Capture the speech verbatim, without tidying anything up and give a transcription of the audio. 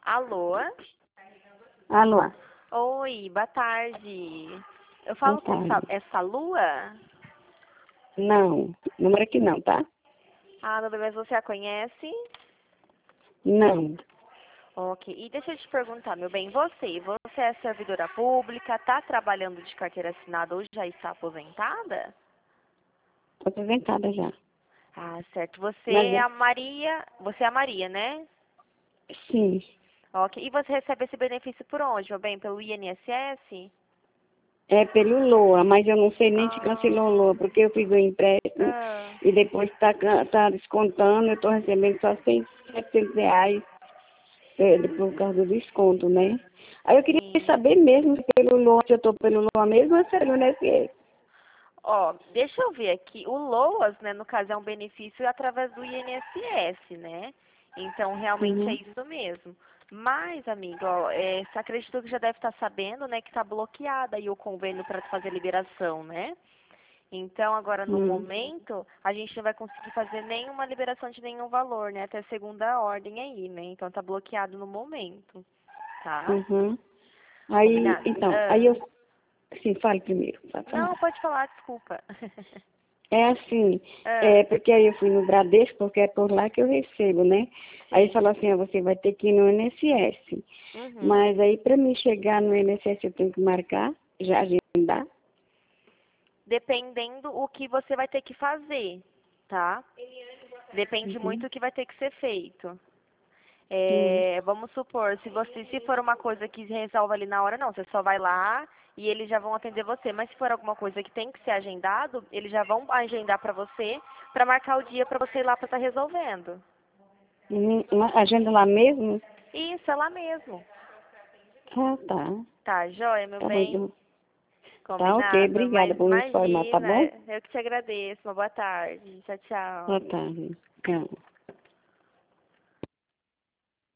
Alô? Alô? Oi, boa tarde. Eu Boa falo com essa, tarde. essa Lua? Não, número aqui não, tá? Ah, meu bem, mas você a conhece? Não. Ok. E deixa eu te perguntar, meu bem, você, você é servidora pública, tá trabalhando de carteira assinada ou já está aposentada? Tô aposentada já. Ah, certo. Você Mas, é é- a Maria, você é a Maria, né? sim, Ok. E você recebe esse benefício por onde, meu bem? Pelo I N S S? é pelo LOA, mas eu não sei nem se cancelou o LOA, Ah, porque eu fiz o empréstimo ah, e depois tá, can- tá descontando, eu tô recebendo só cem, setecentos reais é, por causa do desconto, né? Aí eu queria sim. saber mesmo se pelo LOA, se eu tô pelo LOA mesmo ou se é pelo I N S S. Ó, deixa eu ver aqui. O LOAS, né, no caso, é um benefício através do I N S S, né? Então, realmente é Uhum. isso mesmo. Mas, amigo, ó, é, você acredita que já deve estar sabendo, né, que está bloqueada aí o convênio para fazer liberação, né? Então, agora, no Uhum. momento, a gente não vai conseguir fazer nenhuma liberação de nenhum valor, né? Até segunda ordem aí, né? Então, tá bloqueado no momento, tá? Uhum. Aí, Combinado? então, aí Ah, eu, sim, fale primeiro, pode não, falar. pode falar, desculpa. É assim, Ah, é, porque aí eu fui no Bradesco, porque é por lá que eu recebo, né? Aí sim. falou assim, ó, você vai ter que ir no I N S S. Uhum. Mas aí para mim chegar no I N S S eu tenho que marcar, já agendar. Dependendo o que você vai ter que fazer, tá? Depende muito Uhum. do que vai ter que ser feito. Hum. É, vamos supor, se você, se for uma coisa que resolve ali na hora, não, você só vai lá e eles já vão atender você. Mas se for alguma coisa que tem que ser agendado, eles já vão agendar pra você, pra marcar o dia pra você ir lá pra estar resolvendo. Uhum. Uma agenda lá mesmo? Isso, é lá mesmo. Ah, tá. Tá, joia, meu Tá bom, bem? então. Tá ok, Combinado, obrigada mas por me informar, tá imagina, bom? eu que te agradeço. Uma boa tarde. Tchau, Boa tchau. tarde. Tchau.